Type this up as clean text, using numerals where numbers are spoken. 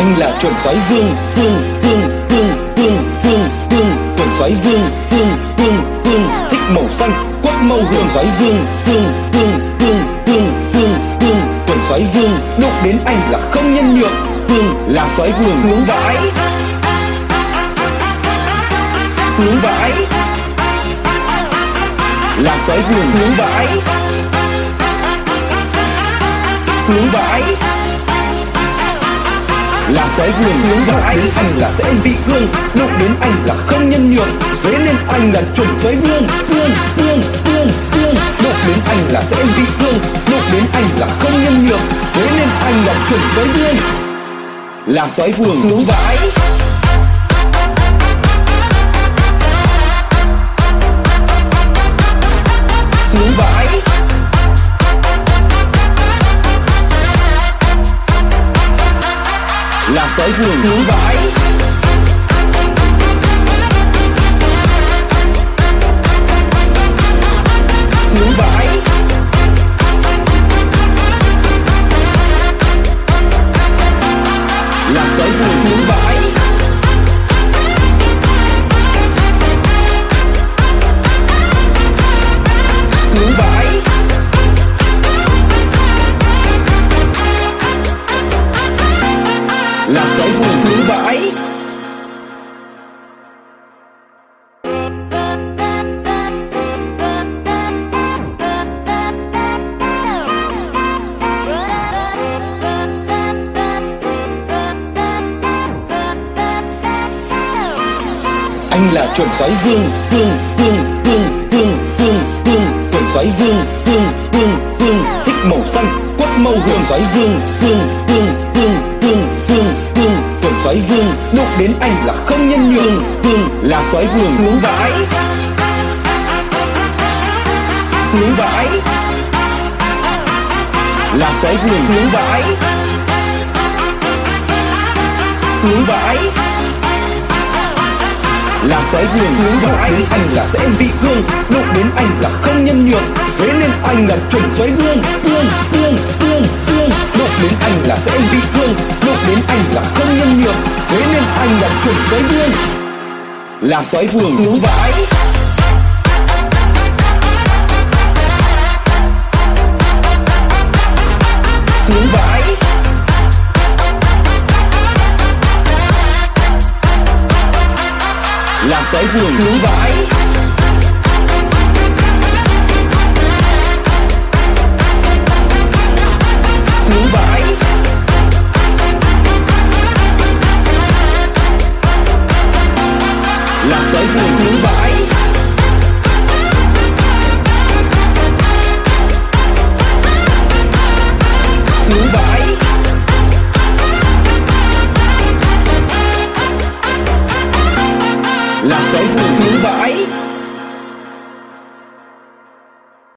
Anh là chuẩn soái vương, chuẩn soái vương, thích màu xanh, quất màu hường. Soái vương, chuẩn soái vương, đụng đến anh là không nhân nhượng. Là soái vương sướng vãi, sướng vãi. Là soái vương sướng vãi, sướng vãi. Là soái vương sướng vãi. Anh là sẽ bị cương, đụng đến anh là không nhân nhượng. Thế nên anh là chuẩn soái vương, đụng đến anh là sẽ bị cương, đụng đến anh là không nhân nhượng. Thế nên anh là chuẩn soái vương, là soái vương sướng vãi. Sướng vãi. Là soái vương sướng vãi. Sướng vãi. Là soái vương sướng vãi. Sướng vãi. Là soái vương sướng vãi. Anh là chuẩn soái vương, chuẩn soái vương, thích màu xanh, quất màu hường. Soái vương, chuẩn soái vương, đụng đến anh là không nhân nhượng. Là soái vương sướng vãi, sướng vãi. Là soái vương sướng vãi, sướng vãi. Là soái vương sướng vãi. Anh là sẽ bị cương, đụng đến anh là không nhân nhượng. Thế nên anh là chuẩn soái vương, đụng đến anh là sẽ bị cương, đụng đến anh là không nhân nhượng. Thế nên anh là chuẩn soái vương, là soái vương sướng vãi. Sướng vãi. Là soái vương sướng vãi. Sướng vãi. Là soái vương sướng vãi. Sướng vãi. Là soái vương sướng vãi.